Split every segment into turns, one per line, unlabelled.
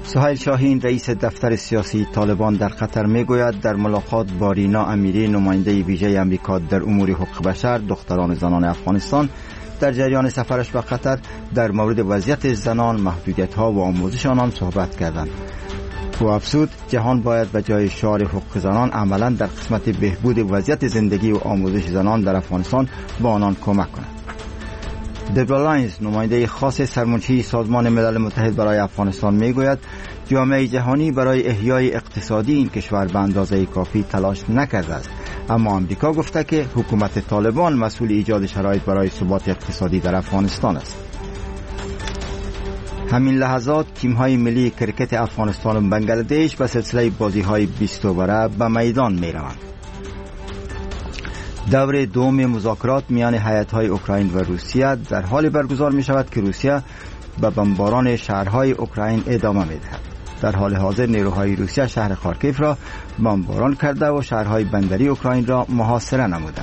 سهیل شاهین رئیس دفتر سیاسی طالبان در قطر میگوید در ملاقات با رینا امیری نماینده ویژه آمریکا در امور حقوق بشر دختران زنان افغانستان در جریان سفرش به قطر در مورد وضعیت زنان، محدودیت‌ها و آموزش آنان صحبت کردند. او افزود جهان باید به جای شعار حقوق زنان عملاً در قسمت بهبود وضعیت زندگی و آموزش زنان در افغانستان با آنان کمک کند. دبرا لاینز نماینده خاص سرمنشی سازمان ملل متحد برای افغانستان میگوید جامعه جهانی برای احیای اقتصادی این کشور به اندازه کافی تلاش نکرده است، اما آمریکا گفته که حکومت طالبان مسئول ایجاد شرایط برای ثبات اقتصادی در افغانستان است. همین لحظات تیم‌های ملی کرکت افغانستان و بنگلادش به سلسله بازی‌های 20 اووره به میدان می‌روند. دور دوم مذاکرات میان هیئت‌های اوکراین و روسیه در حال برگزار می‌شود که روسیه به بمباران شهرهای اوکراین ادامه می‌دهد. در حال حاضر نیروهای روسیه شهر خارکیف را بمباران کرده و شهرهای بندری اوکراین را محاصره نمودند.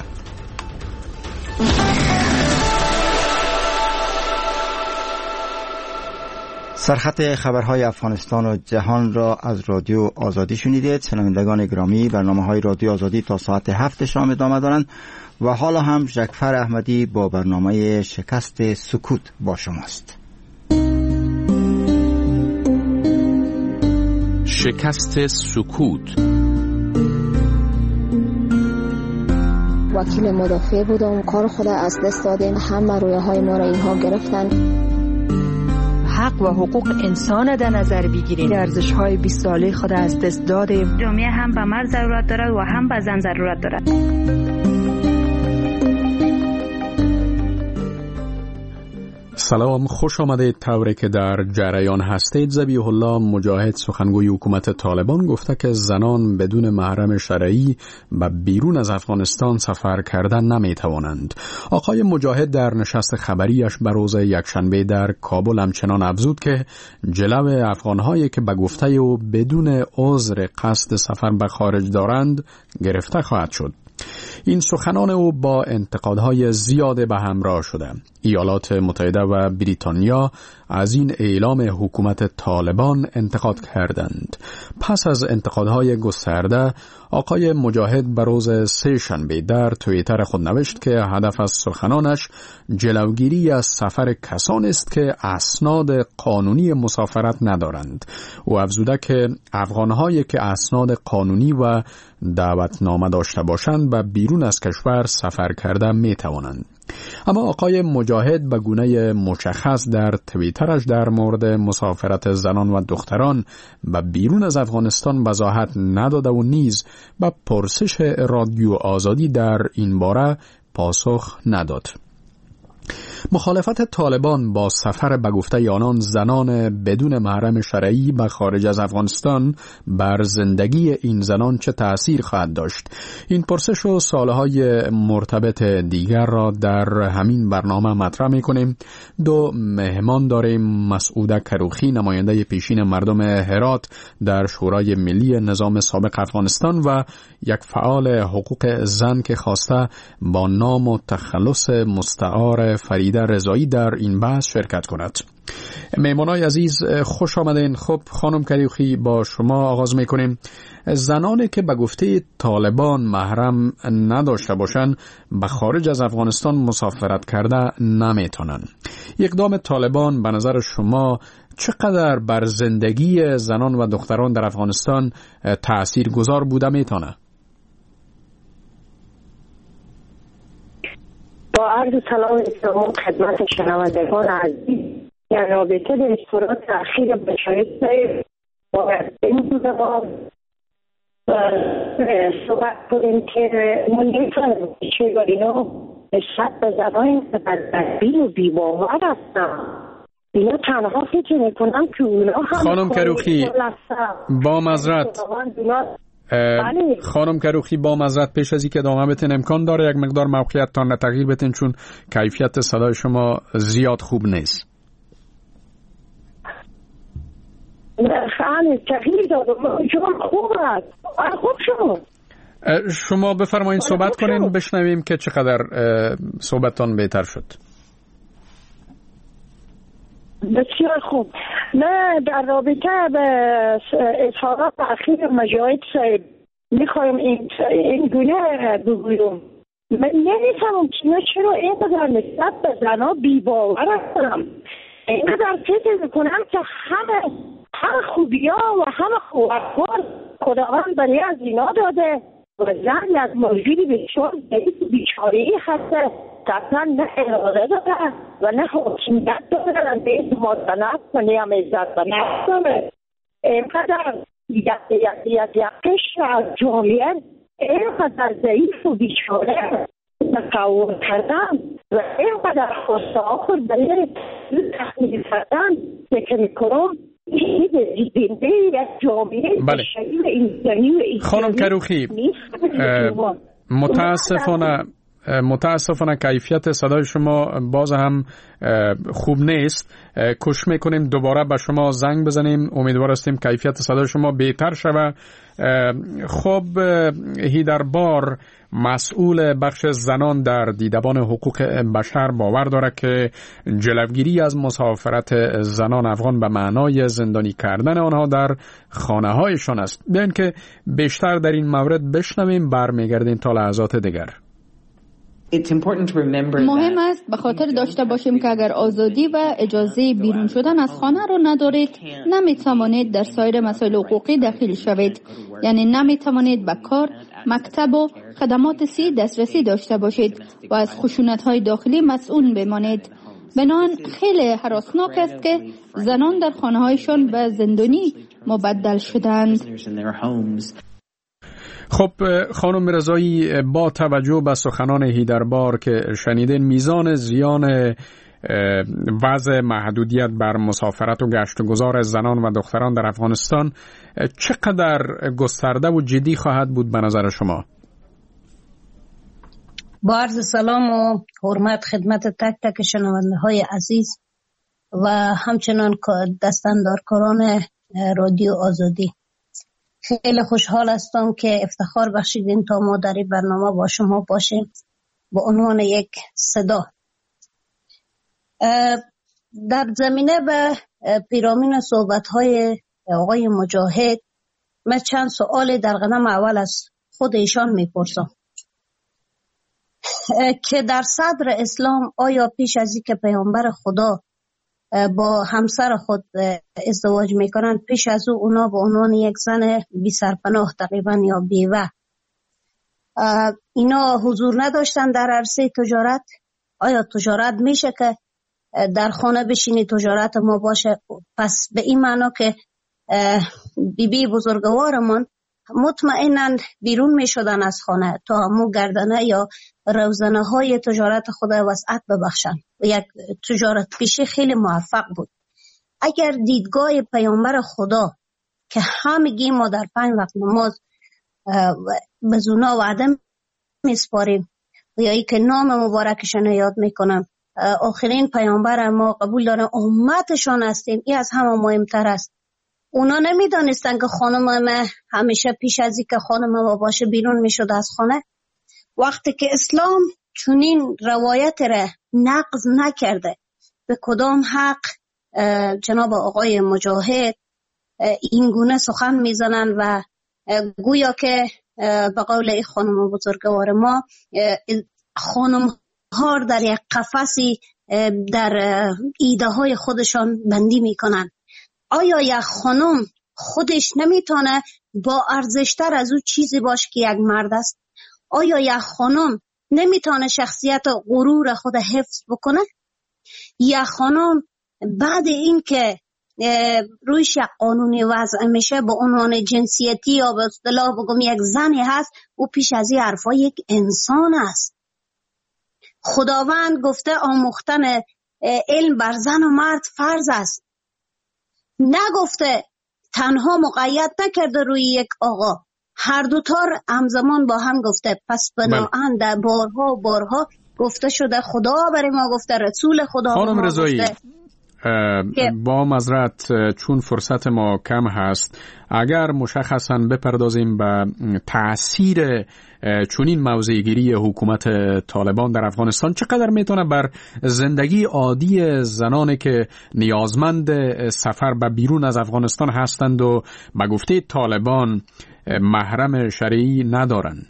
سرخط خبرهای افغانستان و جهان را از رادیو آزادی شنیدید. شنوندگان گرامی، برنامه‌های رادیو آزادی تا ساعت 7 شام ادامه دارند و حالا هم جعفر احمدی با برنامه شکست سکوت با شماست.
شکست سکوت.
وکیل مدافع بودم، کار خود از دست دادیم، همه رویاهای ما را اینها گرفتن.
حق و حقوق انسان در نظر بگیریم. ارزش‌های 20 ساله خود از دست دادیم.
جامعه هم به مرد ضرورت دارد و هم به زن ضرورت دارد.
سلام، خوش آمدید. طوری که در جریان هستید، ذبیح الله مجاهد سخنگوی حکومت طالبان گفته که زنان بدون محرم شرعی و بیرون از افغانستان سفر کردن نمی توانند. آقای مجاهد در نشست خبریش به روز یکشنبه در کابل همچنان افزود که جلو افغانهایی که به گفته او بدون عذر قصد سفر به خارج دارند گرفته خواهد شد. این سخنان او با انتقادهای زیاده به همراه شده. ایالات متحده و بریتانیا از این اعلام حکومت طالبان انتقاد کردند. پس از انتقادهای گسترده، آقای مجاهد به روز سه‌شنبه در توییتر خود نوشت که هدف از سخنانش جلوگیری از سفر کسانی است که اسناد قانونی مسافرت ندارند. او افزوده که افغانهایی که اسناد قانونی و دعوتنامه داشته باشند و بیرون از کشور سفر کرده می توانند. اما آقای مجاهد به گونه مشخص در توییترش در مورد مسافرت زنان و دختران و بیرون از افغانستان وضاحت نداده و نیز به پرسش رادیو آزادی در این باره پاسخ نداد. مخالفت طالبان با سفر به گفته آنان زنان بدون محرم شرعی به خارج از افغانستان بر زندگی این زنان چه تأثیر خواهد داشت؟ این پرسش و سوالهای مرتبط دیگر را در همین برنامه مطرح می‌کنیم. دو مهمان داریم: مسعوده کروخی، نماینده پیشین مردم هرات در شورای ملی نظام سابق افغانستان و یک فعال حقوق زن که خواسته با نام و تخلص مستعار فریده رضایی در این بحث شرکت کند. مهمانای عزیز خوش آمدین. خب خانم کروخی، با شما آغاز میکنیم. زنانی که به گفته طالبان محرم نداشته باشند به خارج از افغانستان مسافرت کرده نمیتونن. اقدام طالبان به نظر شما چقدر بر زندگی زنان و دختران در افغانستان تأثیر گذار بوده میتونه؟
با عرض سلام شما خدمت شنوندگان عزیز، در رابطه به اظهارات اخیر بشایسته باید این صحبت کنیم که ما نمی‌فهمیم چه اینا نسبت به زنان بدبین و بی‌باور هستن. اینا تنها فکر میکنن که اونا هم
خانم کروخی با معذرت خانم کروخی با معذرت پیش از اینکه ادامه بدین امکان داره یک مقدار موقعیتتان تغییر بدین چون کیفیت صدای شما زیاد خوب نیست.
خیلی تغییر دادم شما خوب است. خوب
شما بفرمایید صحبت کنین بشنویم که چقدر صحبتتان بهتر شد.
بسیار خوب. من در رابطه به اظهارات اخیر مجاهد صاحب میخوایم این گونه بگویم. من نمیفهمم چرا اینقدر نسبت به زنها بی‌باور هستم. اینقدر فکر میکنم که همه خوبی‌ها و همه خوبی‌ها خداوند برای از اینا داده و زن از موجودی بسیار بیچاره‌ای هسته، قطعا نه اراده داره و نه حکمیت داره و نه اعتماد به نفس و نه هم عزت به نفس داره. اینقدر یک قشر از جامعه اینقدر ضعیف و بیچاره تصور کردن و اینقدر خواسته آخر برای تحمیل کردن فکر میکنم
بله. خانم کروخی، متاسفانه کیفیت صدای شما باز هم خوب نیست. کوشش میکنیم دوباره به شما زنگ بزنیم. امیدوار هستیم کیفیت صدای شما بهتر شود. خب هیدربار مسئول بخش زنان در دیدبان حقوق بشر باور دارد که جلوگیری از مسافرت زنان افغان به معنای زندانی کردن آنها در خانه هایشان است. بیاین که بیشتر در این مورد بشنویم، برمیگردیم تا لحظات دیگر.
مهم است به خاطر داشته باشیم که اگر آزادی و اجازه بیرون شدن از خانه را ندارید، نمیتوانید در سایر مسائل حقوقی دخیل شوید. یعنی نمیتوانید به کار، مکتب و خدمات دسترسی داشته باشید و از خشونت‌های داخلی مسئول بمانید. بنابراین خیلی هراسناک است که زنان در خانه‌هایشان به زندانی مبدل شدند.
خب خانم رضایی، با توجه به سخنان هیدربار که شنیدین، میزان زیان وضع محدودیت بر مسافرت و گشت و گذار زنان و دختران در افغانستان چقدر گسترده و جدی خواهد بود به نظر شما؟
با عرض سلام و حرمت خدمت تک تک شنونده های عزیز و همچنان دستاندارکاران رادیو آزادی. خیلی خوشحال هستم که افتخار بخشیدین تا ما در این برنامه با شما باشیم با عنوان یک صدا. در زمینه به پیرامون صحبت‌های آقای مجاهد، من چند سوال در قدم اول از خود ایشان میپرسم که در صدر اسلام آیا پیش از اینکه پیامبر خدا با همسر خود ازدواج میکنن، پیش از اونا به عنوان یک زن بی سرپناه تقریبا یا بیوه اینا حضور نداشتن در عرصه تجارت؟ آیا تجارت میشه که در خانه بشینی تجارت ما باشه؟ پس به این معنا که بیبی بزرگوارمان مطمئناً بیرون می شدن از خانه تا همو گردنه یا روزنه های تجارت خود وسعت ببخشن و یک تجارت پیشه خیلی موفق بود. اگر دیدگاه پیامبر خدا که همگی ما در 5 وقت نماز به زونا وعده میسپاریم یا ای که نام مبارکشان یاد میکنم، آخرین پیامبر ما قبول دارن، امتشان هستیم، این از همه مهمتر است. اونا نمیدانستن که خانم ما همیشه پیش از این که خانم ما باشه بیرون میشد از خانه. وقتی که اسلام چنین روایت را نقض نکرده، به کدام حق جناب آقای مجاهد این گونه سخن میزنن و گویا که به قول این خانم بزرگوار ما خانم ها در یک قفسی در ایده های خودشان بندی میکنن. آیا یک خانم خودش نمیتونه با ارزشتر از او چیزی باشه که یک مرد است؟ آیا یک خانم نمیتونه شخصیت و غرور خود حفظ بکنه؟ یک خانم بعد این که رویش یک قانونی وضع میشه به عنوان جنسیتی یا به اصطلاح بگم یک زنی هست، او پیش از این حرفا یک انسان است. خداوند گفته آموختن علم بر زن و مرد فرض است. نگفته، تنها مقید نکرده روی یک آقا، هر دوتار همزمان با هم گفته. پس بناهن در بارها گفته شده، خدا برای ما گفته، رسول خدا
خانم رضایی، با معذرت چون فرصت ما کم هست، اگر مشخصاً بپردازیم به تأثیر چنین موضع‌گیری حکومت طالبان در افغانستان چقدر میتونه بر زندگی عادی زنانی که نیازمند سفر به بیرون از افغانستان هستند و به گفته طالبان محرم شرعی ندارند.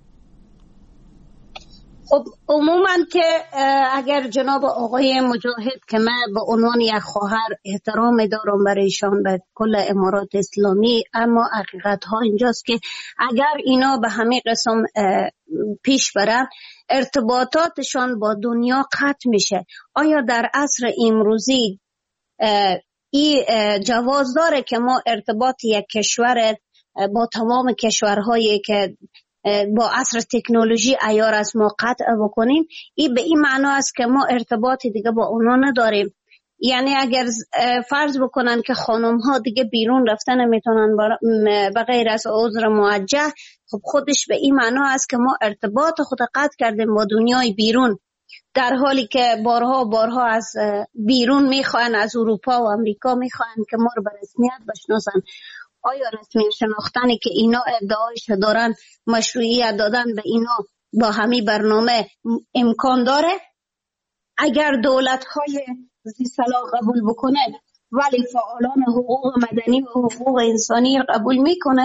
خب عموما که اگر جناب آقای مجاهد که من به عنوان یک خواهر احترام دارم برای ایشان به کل امارات اسلامی، اما حقیقت ها اینجاست که اگر اینا به همین قسم پیش برن ارتباطاتشان با دنیا قطع میشه. آیا در عصر امروزی این جواز داره که ما ارتباط یک کشور با تمام کشورهایی که با عصر تکنولوژی عیار از ما قطع بکنیم؟ این به این معنا است که ما ارتباط دیگه با اونا نداریم. یعنی اگر فرض بکنن که خانم ها دیگه بیرون رفتن نمیتونن به غیر از عذر موجه، خب خودش به این معنا است که ما ارتباط خود قطع کردیم با دنیای بیرون، در حالی که بارها از بیرون میخوان، از اروپا و امریکا میخوان که ما رو به رسمیت بشناسن. آیا رسمی شناختنی که اینا ادعایش دارن، مشروعیت دادن به اینا با همین برنامه امکان داره؟ اگر دولت‌های ذی صلاح قبول بکنه ولی فعالان حقوق مدنی و حقوق انسانی قبول میکنه؟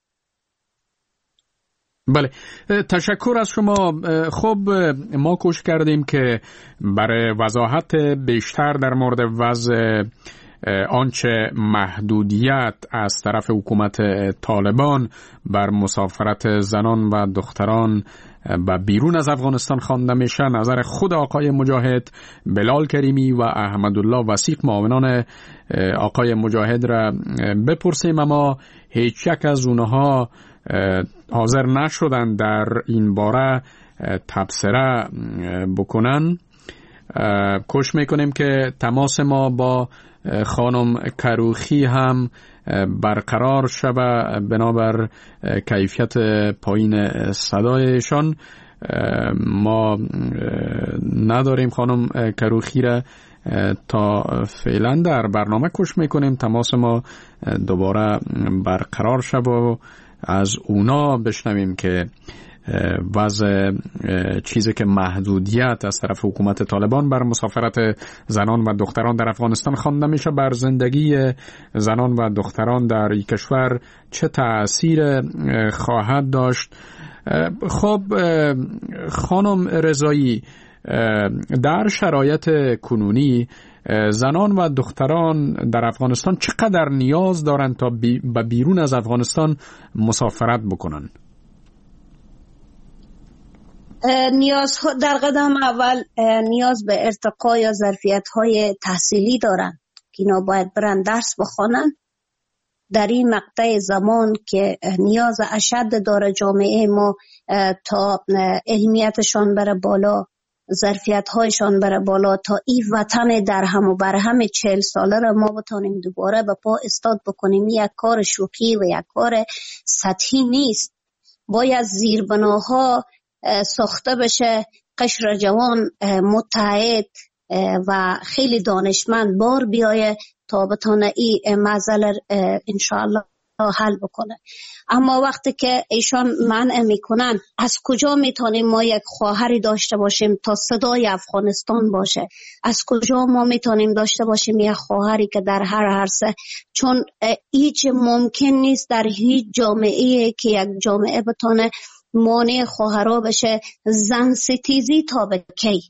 بله، تشکر از شما. خب ما کوشش کردیم که برای وضاحت بیشتر در مورد وضع آنچه محدودیت از طرف حکومت طالبان بر مسافرت زنان و دختران و بیرون از افغانستان خوانده میشه، نظر خود آقای مجاهد، بلال کریمی و احمدالله وثیق معاونان آقای مجاهد را بپرسیم، اما هیچ یک از اونها حاضر نشدن در این باره تبصره بکنن. کوشش میکنیم که تماس ما با خانم کروخی هم برقرار شود بنابر کیفیت پایین صدایشان. ما نداریم خانم کروخی را تا فعلا در برنامه. کوشش میکنیم تماس ما دوباره برقرار شود و از اونا بشنویم که وضع چیزی که محدودیت از طرف حکومت طالبان بر مسافرت زنان و دختران در افغانستان خوانده میشه بر زندگی زنان و دختران در این کشور چه تأثیر خواهد داشت. خب خانم رضایی، در شرایط کنونی زنان و دختران در افغانستان چقدر نیاز دارند تا به بیرون از افغانستان مسافرت بکنن؟
نیاز در قدم اول نیاز به ارتقا یا ظرفیت‌های تحصیلی دارن که اینا باید برن درس بخوانن. در این مقطع زمان که نیاز اشد داره جامعه ما تا علمیتشان بره بالا، ظرفیت‌هایشان بره بالا، تا این وطن در هم و بر هم 40 ساله را ما بتونیم دوباره به پا استاد بکنیم. یک کار شوخی و یک کار سطحی نیست. باید زیربناها ساخته بشه، قشر جوان متحد و خیلی دانشمند بار بیایه تا بتونه این معضله انشاءالله حل بکنه. اما وقتی که ایشان منع میکنن، از کجا میتونیم ما یک خواهری داشته باشیم تا صدای افغانستان باشه؟ از کجا ما میتونیم داشته باشیم یک خواهری که در هر عرصه، چون هیچ ممکن نیست در هیچ جامعه که یک جامعه بتونه مانع خواهرها بشه. زن ستیزی تا به کی؟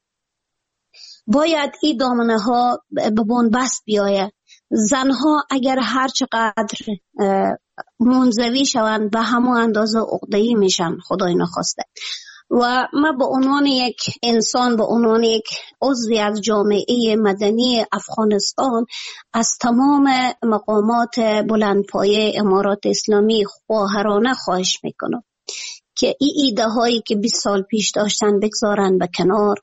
باید این دامنه ها به بنبست بیایه. زنها اگر هر چقدر منزوی شوند به همون اندازه عقده‌ای میشن، خدای نخواسته. و ما به عنوان یک انسان، به عنوان یک عضوی از جامعه مدنی افغانستان، از تمام مقامات بلندپایه امارات اسلامی خواهرانه خواهش میکنم که این ایده هایی که 20 سال پیش داشتن بگذارن به کنار،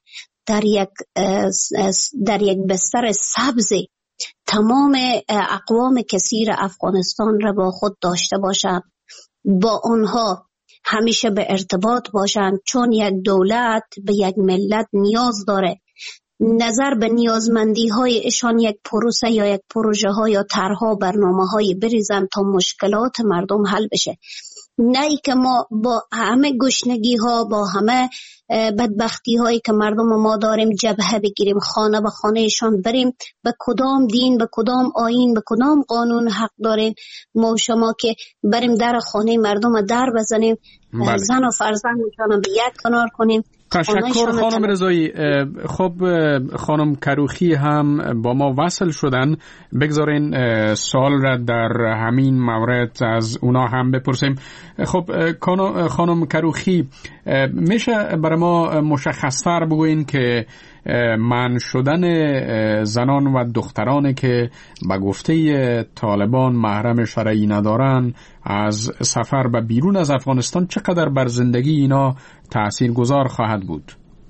در یک بستر سبزی تمام اقوام کثیر افغانستان را با خود داشته باشند، با آنها همیشه به ارتباط باشند، چون یک دولت به یک ملت نیاز داره. نظر به نیازمندی های ایشان یک پروسه یا یک پروژه ها یا طرح‌ها برنامه های بریزن تا مشکلات مردم حل بشه. نه ای که ما با همه گشنگی ها، با همه بدبختی هایی که مردم ما داریم جبهه بگیریم، خانه به خانهشان بریم، به کدام دین، به کدام آیین، به کدام قانون حق داریم ما شما که بریم در خانه مردم در بزنیم، زن و فرزندشان به یک کنار کنیم.
تشکر خانم رضایی. خب خانم کروخی هم با ما وصل شدن، بگذارین سوال را در همین مورد از اونا هم بپرسیم. خب خانم کروخی، میشه برای ما مشخص‌تر بگوین که منع شدن زنان و دخترانی که به گفته طالبان محرم شرعی ندارن از سفر به بیرون از افغانستان چقدر بر زندگی اینا تاثیرگذار خواهد بود؟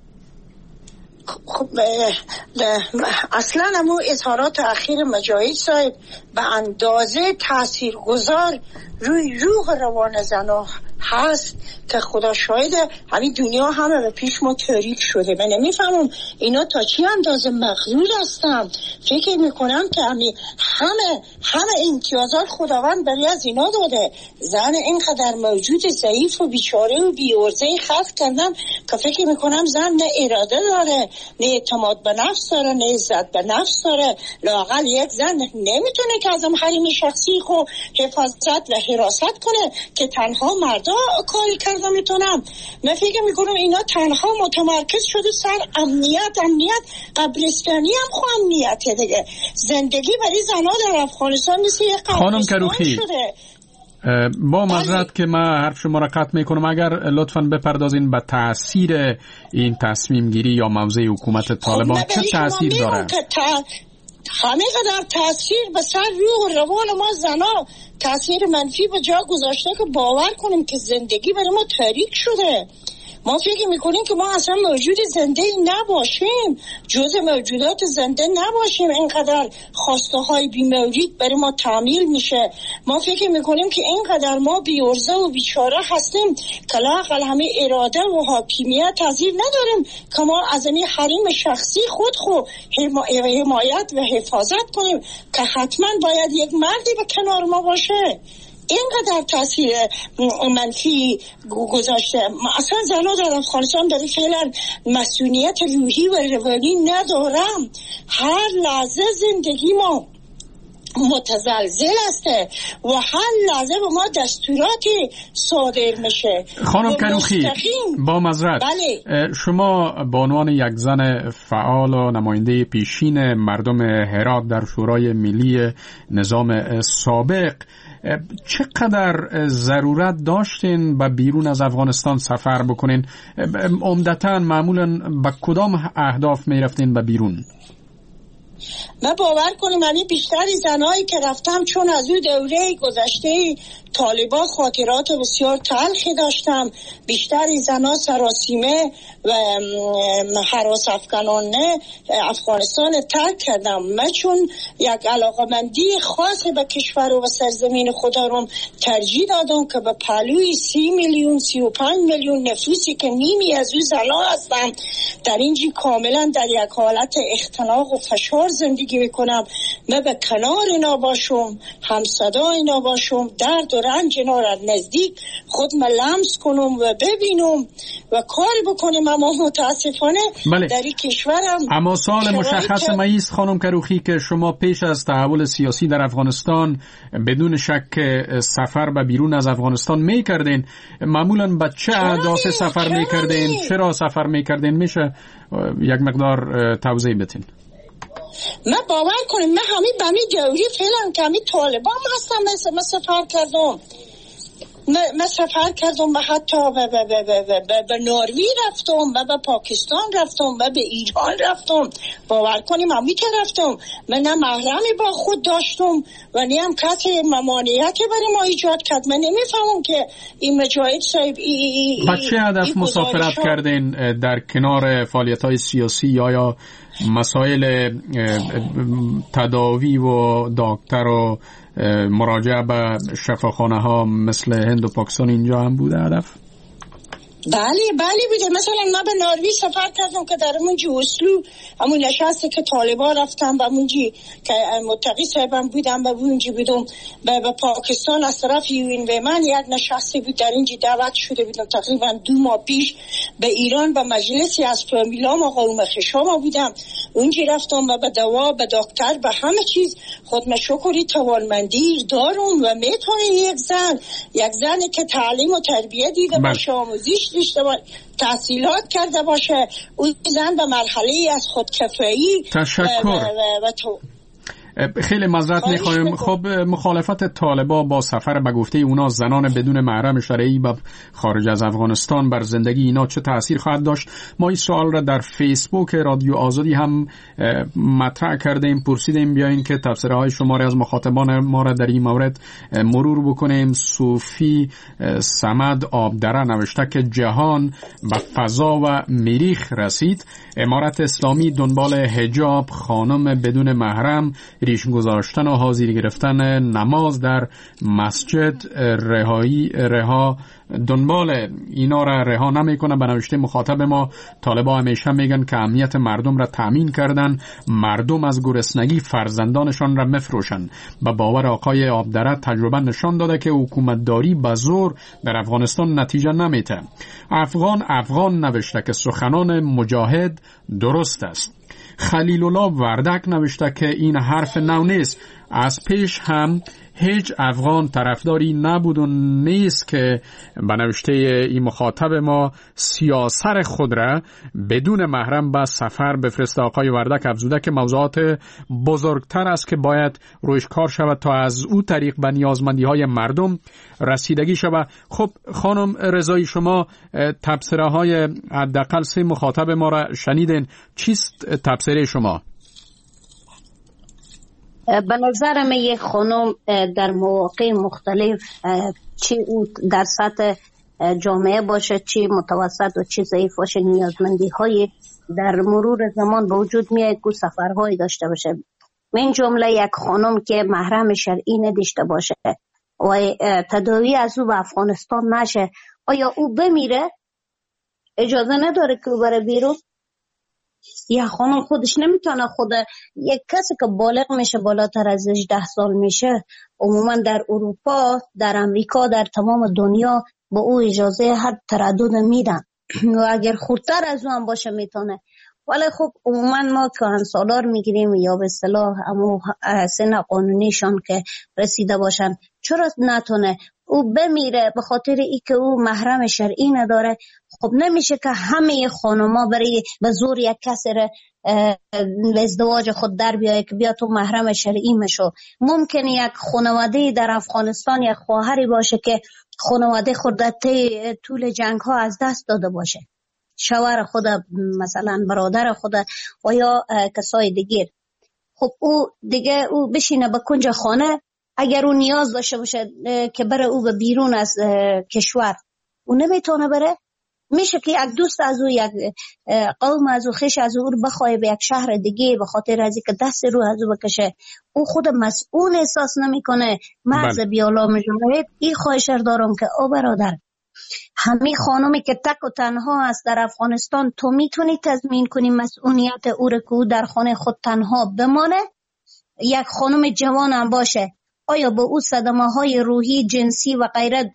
خب اصلا همون اظهارات اخیر مجاهد صاحب به اندازه تاثیرگذار روی روح روان زنها هست که خدا شاهده همین دنیا همه به پیش ما تاریک شده. من نمیفهمم اینا تا چی اندازه مغرور هستن، فکر میکنم که همه امتیازات خداوند برای از اینا داده. زن اینقدر موجود ضعیف و بیچاره و بی‌عرضه خلق کردن که فکر میکنم زن نه اراده داره، نه اعتماد به نفس داره، نه عزت به نفس داره. لااقل یک زن نمیتونه که از حریم شخصی خو حفاظت و حراست کنه که تنها مردا کاری کرده میتونم. من فکر میکنم اینا تنها متمرکز شده سر امنیت قبرستانی هم خو امنیته دیگه. زندگی برای زنها در افغانستان مثل یک قبرستان شده.
با معذرت که من حرف شما را قطع میکنم، اگر لطفاً بپردازین به تأثیر این تصمیم گیری یا موضع حکومت طالبان چه تأثیر داره؟
همه قدر تأثیر به سر روح و روان ما زنا تأثیر منفی به جا گذاشته که باور کنیم که زندگی برای ما تاریک شده. ما فکر میکنیم که ما اصلا موجود زنده نباشیم، جزء موجودات زنده نباشیم. اینقدر خواسته های بی‌مورد برای ما تعمیل میشه. ما فکر میکنیم که اینقدر ما بی‌عرضه و بیچاره هستیم که لااقل همه اراده و حاکمیت تذیر نداریم که ما از این حریم شخصی خود حمایت و حفاظت کنیم که حتما باید یک مردی به کنار ما باشه. اینقدر تاثیر منفی گذاشته. اصلا زنها در افغانستان برای فعلا مسئولیت روحی و روانی ندارم. هر لحظه زندگی ما متزلزل است و هر لحظه به ما دستوراتی صادر میشه.
خانم کروخی با معذرت، شما به عنوان یک زن فعال و نماینده پیشین مردم هرات در شورای ملی نظام سابق، چقدر ضرورت داشتین به بیرون از افغانستان سفر بکنین؟ عمدتاً معمولاً به کدام اهداف می رفتین به بیرون؟
من باور کنیم من بیشتری زنایی که رفتم چون از اون دوره گذشته طالبان خاطرات بسیار تلخی داشتم. بیشتری زنها سراسیمه و هراس افغانانه افغانستان ترک کردم. من چون یک علاقمندی خاص به کشور و سرزمین خدا رو ترجیح دادم که به پهلوی 30 میلیون 35 میلیون نفوسی که نیمی از اون زنها هستم در اینجی کاملا در یک حالت اختناق و فشار زندگی میکنم. من به کنار اینا باشم، همصدا اینا باشم، درد و رنج اینا را نزدیک خود من لمس کنم و ببینم و کار بکنم. اما متاسفانه در این کشورم
اما سال مشخص مایست خانم کروخی که شما پیش از تحول سیاسی در افغانستان بدون شک سفر به بیرون از افغانستان میکردین. معمولا به چه اهداف سفر میکردین؟ چرا سفر میکردین؟ میشه یک مقدار توضیح بدین؟
من باور کنیم من همین به همین دوری فعلا که همین طالبان هستم من سفر کردم. من سفر کردم و حتی به نروژ رفتم و به پاکستان رفتم و به ایران رفتم. باور کنیم همین که رفتم من نه محرمی با خود داشتم و نه هم کسی ممانعتی برای ما ایجاد کرد. من نمیفهمم که این مجاهد صاحب
با چه هدف مسافرت کردین در کنار فعالیت‌های سیاسی یا مسائل تداوی و دکتر و مراجعه به شفاخانه ها مثل هند و پاکستان اینجا هم بوده هدف؟
بله بوده. مثلا من به ناروی سفر کردم که در اونجا اسلو همون نشستی که طالبان رفتم و اونجی که متقی صاحبم بودم و اونجی بودم به پاکستان از طرف یوین و من یک نشستی بود در اینجا دعوت شده بودم تقریبا 2 ماه پیش به ایران به مجلسی از فامیلام آقا اومه خشام بودم اونجی رفتم و به دوا به دکتر به همه چیز خودم شکری توانمندی دارم و میتونه یک زنی که تعلیم و تربیه دیده باشه آموزش داشته باشه تحصیلات کرده باشه اون زن به مرحله از خودکفایی.
تشکر. خیلی معذرت میخوایم. خب مخالفت طالبان با سفر به گفته اونا زنان بدون محرم شرعی به خارج از افغانستان بر زندگی اینا چه تأثیر خواهد داشت؟ ما این سوال را در فیسبوک رادیو آزادی هم مطرح کردیم، پرسیدیم بیاین که تبصره های شما را از مخاطبان ما را در این مورد مرور بکنیم. صوفی صمد آبدره نوشته که جهان به فضا و مریخ رسید، امارت اسلامی دنبال حجاب، خانم بدون محرم، ریش گذاشتن و حاضر گرفتن نماز در مسجد رها دنبال اینا را رها نمیکنه. به نوشته مخاطب ما طالبان همیشه میگن که امنیت مردم را تامین کردن، مردم از گرسنگی فرزندانشان را مفروشن. به باور آقای آبدره تجربه نشان داده که حکومتداری به زور در افغانستان نتیجه نمیده. افغان نوشته که سخنان مجاهد درست است. خلیل الله وردک نوشته که این حرف نو نیست، از پیش هم هیچ افغان طرفداری نبود و نیست که به نوشته این مخاطب ما سیاست خود را بدون محرم به سفر بفرسته. آقای وردک افزوده که موضوعات بزرگتر است که باید رویش کار شود تا از او طریق به نیازمندی های مردم رسیدگی شود. خب خانم رضایی، شما تبصره های حداقل 3 مخاطب ما را شنیدین، چیست تبصره شما؟
به نظر من یک خانم در مواقع مختلف چی او در سطح جامعه باشه، چی متوسط و چی ضعیف باشه، نیازمندی های در مرور زمان به وجود میاد که سفرهایی داشته باشه. من جمله یک خانم که محرم شرعی نداشته باشه و تداوی از او به افغانستان نشه، آیا او بمیره؟ اجازه نداره که او بره بیرون؟ یا خانم خودش نمیتونه یک کسی که بالغ میشه بالاتر از 18 سال میشه، عموما در اروپا، در امریکا، در تمام دنیا با او اجازه هر تردد میدن و اگر خودتر از او هم باشه میتونه. ولی خب عموما ما کهنسالار میگیریم یا به اصطلاح همون سن قانونیشان که رسیده باشن. چرا نتونه او بمیره به خاطر ای که او محرم شرعی نداره؟ خب نمیشه که همه خانوما برای به زور یک کسی را ازدواج خود در بیایه که بیا تو محرم شرعی مشو. ممکنه یک خانواده در افغانستان یک خواهری باشه که خانواده خود در طول جنگ ها از دست داده باشه، شوهر خود، مثلا برادر خود و یا کسای دیگر. خب او دیگه او بشینه به کنج خانه، اگر او نیاز داشته باشه که بره او به بیرون از کشور، او نمیتونه بره. میشه که یک دوست از او، یک قوم از او، خیش از او بخواه به یک شهر دیگه به خاطر از که دست رو از او بکشه. او خود مسئول احساس نمیکنه. مرز بیالا مجموعه این خواهش دارم که او برادر، همین خانمی که تک و تنها است در افغانستان، تو میتونی تضمین کنی مسئولیت او رو که او در خانه خود تنها بمانه؟ یک خانم جوان هم باشه، آیا به او صدمه های روحی، جنسی و غیره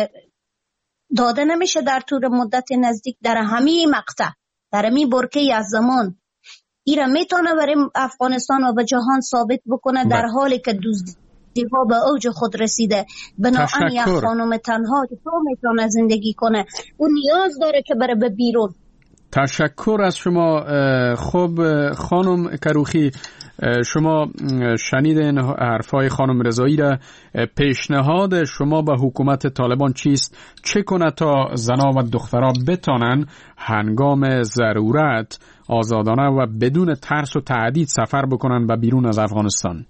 داده نمیشه در طول مدت نزدیک در همین مقطع، در همین برکه از زمان؟ ایران میتونه برای افغانستان و به جهان ثابت بکنه در حالی که دزدی‌ها به اوج خود رسیده. بنابراین یک خانم تنها که تو میتونه زندگی کنه، اون نیاز داره که بره به بیرون.
تشکر از شما. خب خانم کروخی، شما شنیدین حرفای خانم رضایی را. پیشنهاد شما به حکومت طالبان چیست؟ چه کنه تا زنا و دخترها بتانن هنگام ضرورت آزادانه و بدون ترس و تهدید سفر بکنن و بیرون از افغانستان؟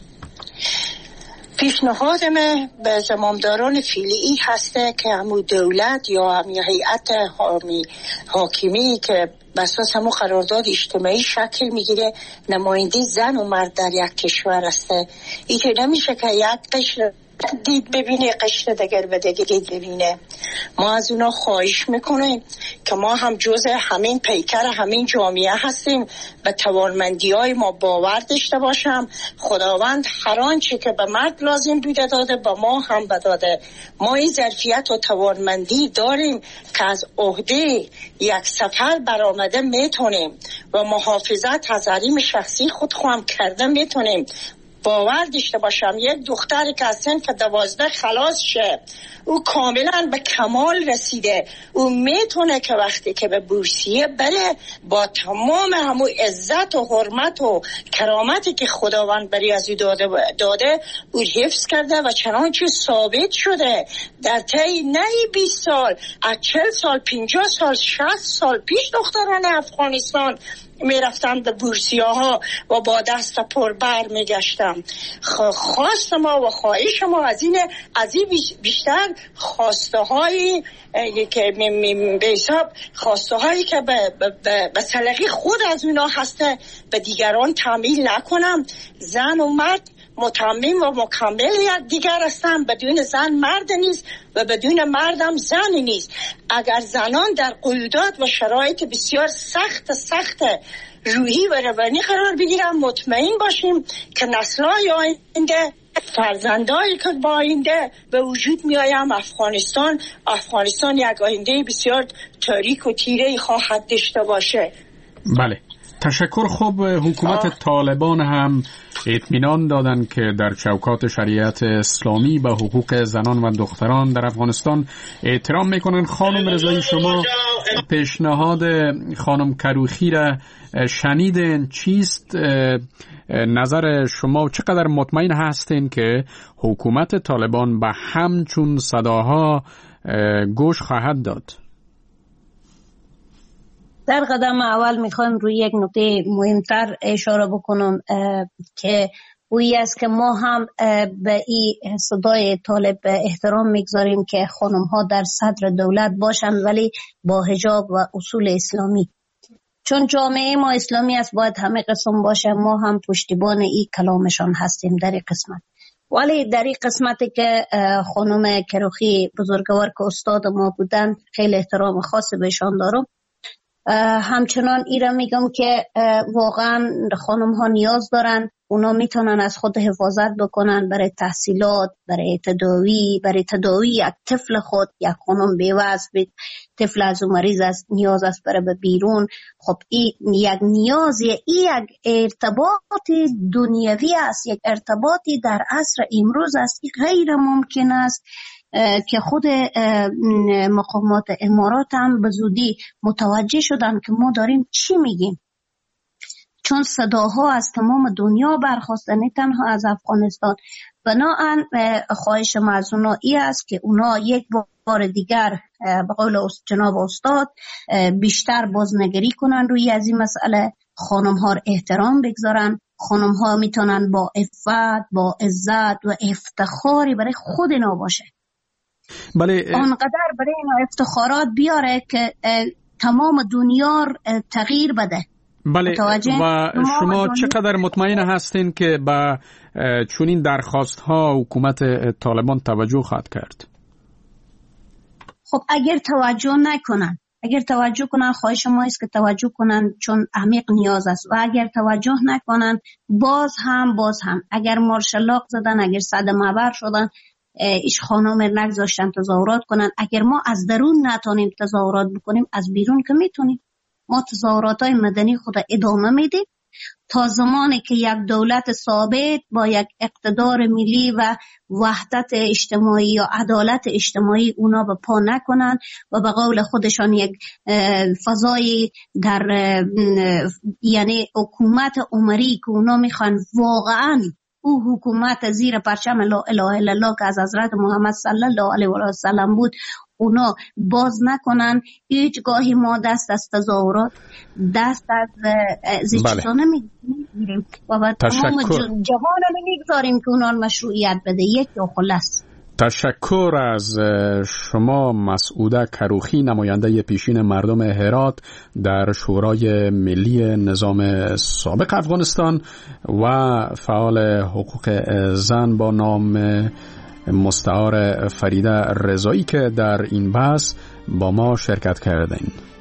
پیشنهاد من به زمامداران فعلی هسته که همون دولت یا همون هیئت حاکمی که بساس همون قرارداد اجتماعی شکل میگیره، نماینده زن و مرد در یک کشور هسته. این که نمیشه که یک قشر دید ببینه، قشر دیگر به دیگه ببینه. ما از اونا خواهش میکنیم که ما هم جزء همین پیکر همین جامعه هستیم، به توانمندی های ما باور داشته باشم. خداوند هر آنچه که به مرد لازم بوده داده به ما هم بداده. ما این ظرفیت و توانمندی داریم که از عهده یک سفر برآمده میتونیم و محافظت از حریم شخصی خود هم کرده میتونیم. باور داشته باشم یک دختری که از صنف 12 خلاص شه، او کاملا به کمال رسیده، او میتونه که وقتی که به بورسیه بره با تمام همون عزت و حرمت و کرامتی که خداوند بری از او داده او حفظ کرده و چنانچه ثابت شده در طی نه 20 سال، از 40 سال 50 سال 60 سال پیش دختران افغانستان میرفتم به بورسیه ها و با دست پر بر میگشتم. خواست ما و خواهش ما از این بیشتر خواسته هایی که به حساب خواسته هایی که به سلیقه خود از اونا هسته به دیگران تعمیل نکنم. زن و مرد متمم و مکمل یک دیگر هستن. بدون زن مرد نیست و بدون مردم زن نیست. اگر زنان در قیودات و شرایط بسیار سخت روحی و روانی قرار بگیرن، مطمئن باشیم که نسل‌های آینده، فرزندایی که با آینده به وجود میایم افغانستان یک آینده بسیار تاریک و تیره خواهد داشته باشه.
بله، تشکر. خوب حکومت طالبان هم اطمینان دادن که در چوکات شریعت اسلامی به حقوق زنان و دختران در افغانستان احترام میکنن. خانم رضایی، شما پیشنهاد خانم کروخی را شنیدین، چیست نظر شما؟ چقدر مطمئن هستین که حکومت طالبان به همچون صداها گوش خواهد داد؟
در قدم اول میخوایم روی یک نکته مهمتر اشاره بکنم که اویی است که ما هم به این صدای طالب احترام میگذاریم که خانم ها در صدر دولت باشن، ولی با حجاب و اصول اسلامی. چون جامعه ما اسلامی است، باید همه قسم باشه. ما هم پشتیبان این کلامشان هستیم در این قسمت. ولی در این قسمتی که خانم کروخی بزرگوار که استاد ما بودن، خیلی احترام خاص بهشان دارم. همچنان ایرا میگم که واقعا خانم ها نیاز دارن، اونا میتونن از خود حفاظت بکنن برای تحصیلات، برای تداوی یک طفل خود. یک خانم بیوزن، طفل از مریض است، نیاز است برای به بیرون. خب این یک نیازی، این یک ارتباط دنیوی است، یک ارتباطی در عصر امروز است. این غیر ممکن است که خود مقامات امارات هم به زودی متوجه شدن که ما داریم چی میگیم، چون صداها از تمام دنیا برخواسته، نه تنها از افغانستان. بنابراین خواهش ما از اونا ای است که اونا یک بار دیگر به قول جناب استاد بیشتر بازنگری کنن روی از این مسئله، خانم ها احترام بگذارن. خانم ها میتونن با عفت، با عزت و افتخاری برای خود اینا باشه.
بله،
آنقدر برای اینا افتخارات بیاره که تمام دنیا تغییر بده.
بله، و شما چقدر مطمئن هستین که با چنین درخواست ها حکومت طالبان توجه خواهد کرد؟
خب اگر توجه کنن خواهش ما است که توجه کنن، چون عمیق نیاز است. و اگر توجه نکنن باز هم اگر مارشلاق زدن، اگر صدمه‌آور شدن، ایش خانم نگذاشتن تظاهرات کنن. اگر ما از درون نتونیم تظاهرات بکنیم، از بیرون که میتونیم. ما تظاهرات‌های مدنی خود ادامه میدیم تا زمانی که یک دولت ثابت با یک اقتدار ملی و وحدت اجتماعی یا عدالت اجتماعی اونا به پا نکنن و به قول خودشان یک فضای در یعنی حکومت عمری که اونا میخوان واقعا او حکومت زیر پرچم لا اله الا الله که از حضرت محمد صلی الله علیه و سلم بود، اونا باز نکنن. هیچگاهی ما دست از تظاهرات، دست از زیچتانه میگیریم و با تمام جوان میگذاریم که اونا مشروعیت بده. یک و خلاص.
تشکر از شما مسعوده کروخی، نماینده پیشین مردم هرات در شورای ملی نظام سابق افغانستان و فعال حقوق زن با نام مستعار فریده رضایی که در این بحث با ما شرکت کردین.